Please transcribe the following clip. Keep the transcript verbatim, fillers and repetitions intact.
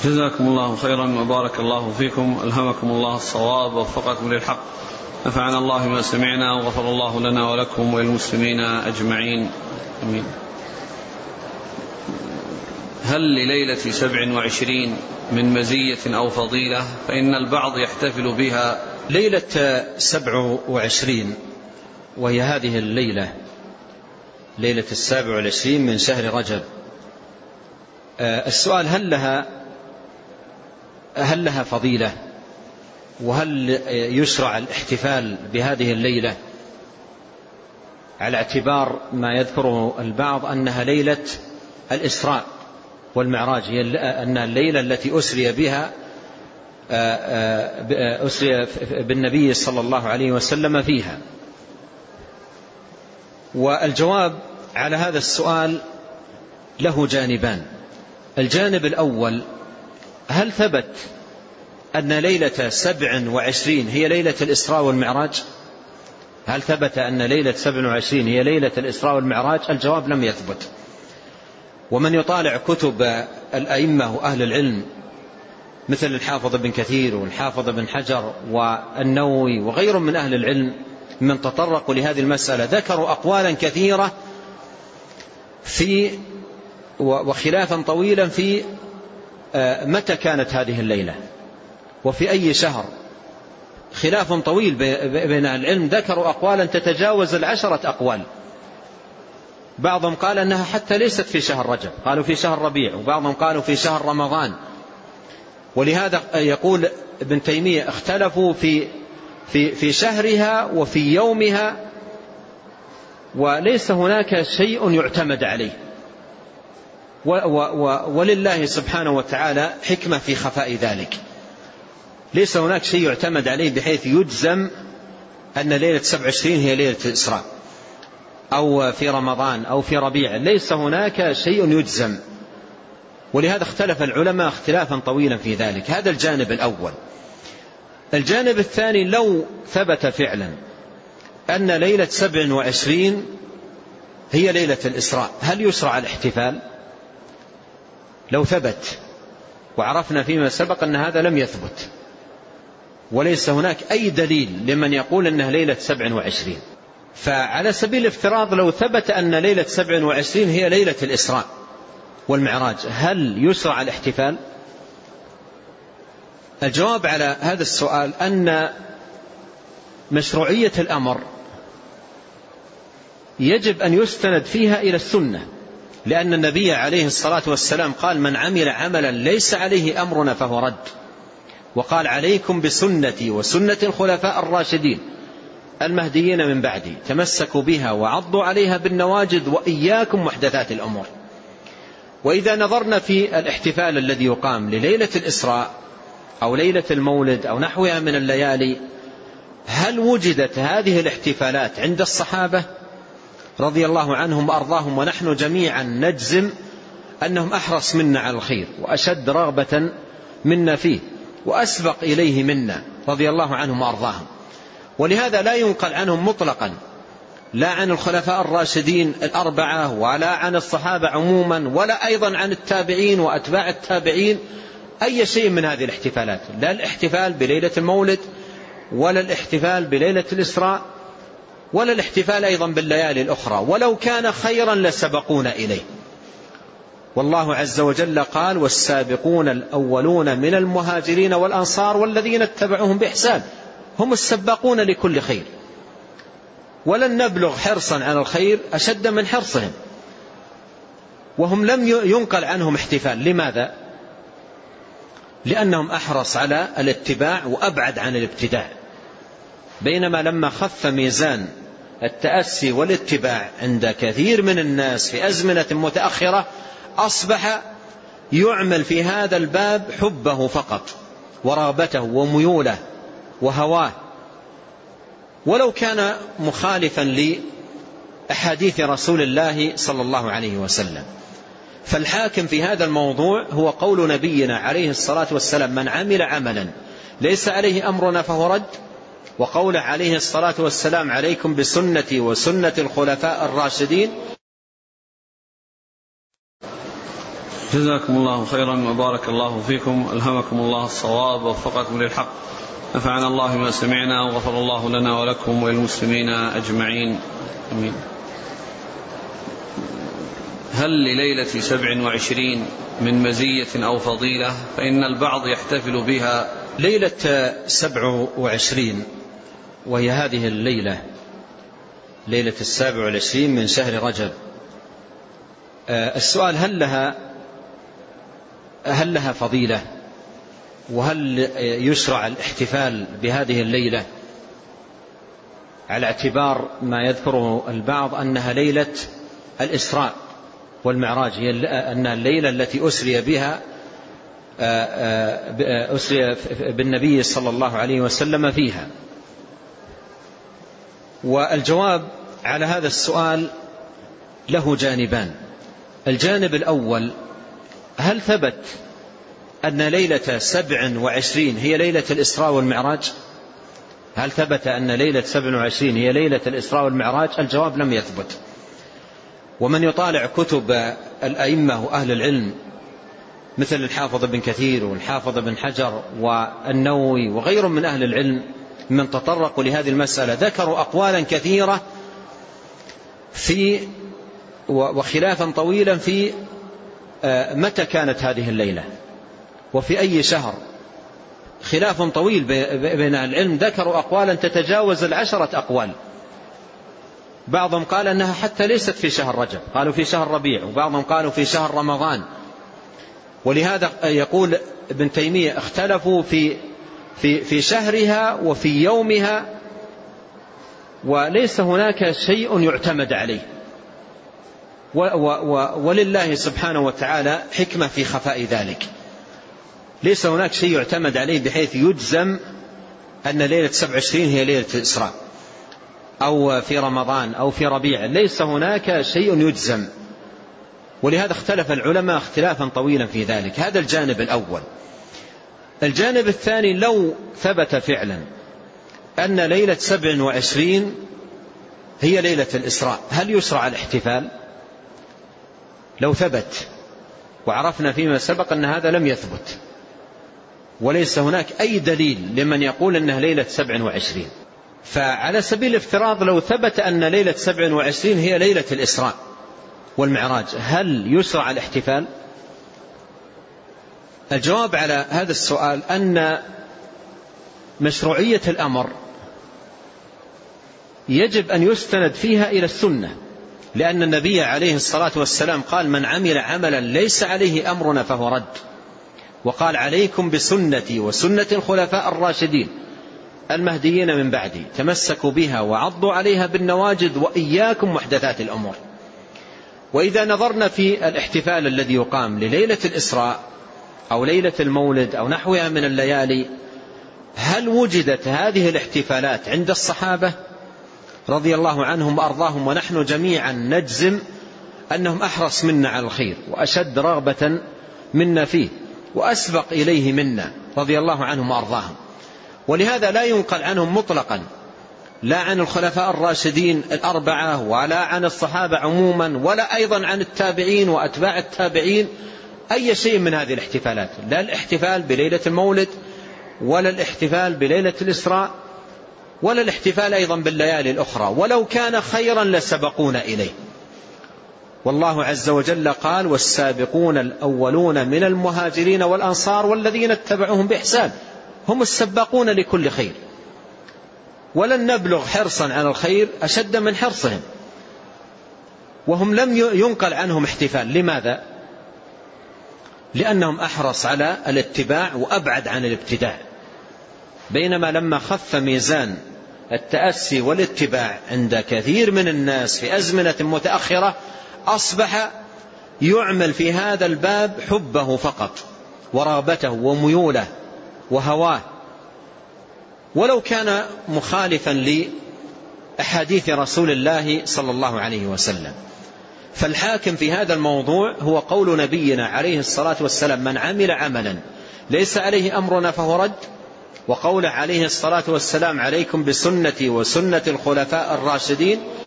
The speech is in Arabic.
جزاكم الله خيرا وبارك الله فيكم، ألهمكم الله الصواب ووفقكم للحق، نفعنا الله بما سمعنا وغفر الله لنا ولكم وللمسلمين أجمعين، آمين. هل لليلة سبع وعشرين من مزية أو فضيلة؟ فإن البعض يحتفل بها. ليلة سبع وعشرين وهي هذه الليلة، ليلة السابع والعشرين من شهر رجب. السؤال هل لها هل لها فضيلة، وهل يشرع الاحتفال بهذه الليلة على اعتبار ما يذكره البعض أنها ليلة الإسراء والمعراج، هي أن الليلة التي أسري بها أسري بالنبي صلى الله عليه وسلم فيها. والجواب على هذا السؤال له جانبان. الجانب الأول، هل ثبت أن ليلة سبع وعشرين هي ليلة الإسراء والمعراج؟ هل ثبت أن ليلة سبع وعشرين هي ليلة الإسراء والمعراج؟ الجواب لم يثبت. ومن يطالع كتب الأئمة وأهل العلم مثل الحافظ بن كثير والحافظ بن حجر والنووي وغيرهم من أهل العلم من تطرقوا لهذه المسألة ذكروا أقوالا كثيرة في وخلافا طويلا في متى كانت هذه الليلة وفي أي شهر. خلاف طويل بين العلم، ذكروا أقوالا تتجاوز العشرة أقوال. بعضهم قال أنها حتى ليست في شهر رجب، قالوا في شهر ربيع، وبعضهم قالوا في شهر رمضان. ولهذا يقول ابن تيمية اختلفوا في في في شهرها وفي يومها، وليس هناك شيء يعتمد عليه. ولله سبحانه وتعالى حكمة في خفاء ذلك. ليس هناك شيء يعتمد عليه بحيث يجزم أن ليلة سبع وعشرين هي ليلة الإسراء أو في رمضان أو في ربيع، ليس هناك شيء يجزم. ولهذا اختلف العلماء اختلافا طويلا في ذلك. هذا الجانب الأول. الجانب الثاني، لو ثبت فعلا أن ليلة سبع وعشرين هي ليلة الإسراء، هل يشرع الاحتفال؟ لو ثبت، وعرفنا فيما سبق أن هذا لم يثبت، وليس هناك أي دليل لمن يقول أنها ليلة سبع وعشرين. فعلى سبيل الافتراض لو ثبت أن ليلة سبع وعشرين هي ليلة الإسراء والمعراج، هل يشرع الاحتفال؟ الجواب على هذا السؤال أن مشروعية الأمر يجب أن يستند فيها إلى السنة، لأن النبي عليه الصلاة والسلام قال: من عمل عملا ليس عليه أمرنا فهو رد. وقال: عليكم بسنتي وسنة الخلفاء الراشدين المهديين من بعدي، تمسكوا بها وعضوا عليها بالنواجذ وإياكم محدثات الأمور. وإذا نظرنا في الاحتفال الذي يقام لليلة الإسراء أو ليلة المولد أو نحوها من الليالي، هل وجدت هذه الاحتفالات عند الصحابة رضي الله عنهم وأرضاهم؟ ونحن جميعا نجزم أنهم أحرص منا على الخير وأشد رغبة منا فيه وأسبق إليه منا رضي الله عنهم وأرضاهم. ولهذا لا ينقل عنهم مطلقا، لا عن الخلفاء الراشدين الأربعة ولا عن الصحابة عموما ولا أيضا عن التابعين وأتباع التابعين أي شيء من هذه الاحتفالات، لا الاحتفال بليلة المولد ولا الاحتفال بليلة الإسراء ولا الاحتفال أيضا بالليالي الأخرى، ولو كان خيرا لسبقونا إليه. والله عز وجل قال: والسابقون الأولون من المهاجرين والأنصار والذين اتبعوهم بإحسان هم السباقون لكل خير. ولن نبلغ حرصا على الخير أشد من حرصهم، وهم لم ينقل عنهم احتفال. لماذا؟ لأنهم أحرص على الاتباع وأبعد عن الابتداع. بينما لما خف ميزان التأسي والاتباع عند كثير من الناس في أزمنة متأخرة، أصبح يعمل في هذا الباب حبه فقط ورغبته وميوله وهواه، ولو كان مخالفا لأحاديث رسول الله صلى الله عليه وسلم. فالحاكم في هذا الموضوع هو قول نبينا عليه الصلاة والسلام: من عمل عملا ليس عليه أمرنا فهو رد. وقوله عليه الصلاة والسلام: عليكم بسنتي وسنة الخلفاء الراشدين. جزاكم الله خيرا وبارك الله فيكم، ألهمكم الله الصواب ووفقكم للحق، نفعنا الله بما سمعنا وغفر الله لنا ولكم وللمسلمين أجمعين، آمين. هل لليلة سبع وعشرين من مزية أو فضيلة؟ فإن البعض يحتفل بها. ليلة سبع وعشرين وهي هذه الليلة، ليلة السابع والعشرين من شهر رجب. السؤال هل لها هل لها فضيلة، وهل يشرع الاحتفال بهذه الليلة على اعتبار ما يذكره البعض أنها ليلة الإسراء والمعراج، هي أن الليلة التي أسري بها أسري بالنبي صلى الله عليه وسلم فيها. والجواب على هذا السؤال له جانبان. الجانب الأول، هل ثبت أن ليلة سبع وعشرين هي ليلة الإسراء والمعراج؟ هل ثبت أن ليلة سبع وعشرين هي ليلة الإسراء والمعراج؟ الجواب لم يثبت. ومن يطالع كتب الأئمة وأهل العلم مثل الحافظ بن كثير والحافظ بن حجر والنووي وغيرهم من أهل العلم من تطرقوا لهذه المسألة ذكروا أقوالا كثيرة في وخلافا طويلا في متى كانت هذه الليلة وفي أي شهر. خلاف طويل بين أهل العلم، ذكروا أقوالا تتجاوز العشرة أقوال. بعضهم قال أنها حتى ليست في شهر رجب، قالوا في شهر ربيع، وبعضهم قالوا في شهر رمضان. ولهذا يقول ابن تيمية اختلفوا في في في شهرها وفي يومها، وليس هناك شيء يعتمد عليه. ولله سبحانه وتعالى حكمة في خفاء ذلك. ليس هناك شيء يعتمد عليه بحيث يجزم أن ليلة سبع وعشرين هي ليلة الإسراء أو في رمضان أو في ربيع، ليس هناك شيء يجزم. ولهذا اختلف العلماء اختلافا طويلا في ذلك. هذا الجانب الأول. الجانب الثاني، لو ثبت فعلا أن ليلة سبع وعشرين هي ليلة الإسراء، هل يشرع الاحتفال؟ لو ثبت، وعرفنا فيما سبق أن هذا لم يثبت، وليس هناك أي دليل لمن يقول أنها ليلة سبع وعشرين. فعلى سبيل الافتراض لو ثبت أن ليلة سبع وعشرين هي ليلة الإسراء والمعراج، هل يشرع الاحتفال؟ الجواب على هذا السؤال أن مشروعية الأمر يجب أن يستند فيها إلى السنة، لأن النبي عليه الصلاة والسلام قال: من عمل عملا ليس عليه أمرنا فهو رد. وقال: عليكم بسنتي وسنة الخلفاء الراشدين المهديين من بعدي، تمسكوا بها وعضوا عليها بالنواجذ وإياكم محدثات الأمور. وإذا نظرنا في الاحتفال الذي يقام لليلة الإسراء أو ليلة المولد أو نحوها من الليالي، هل وجدت هذه الاحتفالات عند الصحابة رضي الله عنهم وأرضاهم؟ ونحن جميعا نجزم أنهم أحرص منا على الخير وأشد رغبة منا فيه وأسبق إليه منا رضي الله عنهم وأرضاهم. ولهذا لا ينقل عنهم مطلقا، لا عن الخلفاء الراشدين الأربعة ولا عن الصحابة عموما ولا أيضا عن التابعين وأتباع التابعين أي شيء من هذه الاحتفالات، لا الاحتفال بليلة المولد ولا الاحتفال بليلة الإسراء ولا الاحتفال أيضا بالليالي الأخرى، ولو كان خيرا لسبقونا إليه. والله عز وجل قال: والسابقون الأولون من المهاجرين والأنصار والذين اتبعوهم بإحسان هم السباقون لكل خير. ولن نبلغ حرصا على الخير أشد من حرصهم، وهم لم ينقل عنهم احتفال. لماذا؟ لأنهم أحرص على الاتباع وأبعد عن الابتداع. بينما لما خف ميزان التأسي والاتباع عند كثير من الناس في أزمنة متأخرة، أصبح يعمل في هذا الباب حبه فقط ورغبته وميوله وهواه، ولو كان مخالفا لأحاديث رسول الله صلى الله عليه وسلم. فالحاكم في هذا الموضوع هو قول نبينا عليه الصلاة والسلام: من عمل عملا ليس عليه أمرنا فهو رد. وقوله عليه الصلاة والسلام: عليكم بسنتي وسنة الخلفاء الراشدين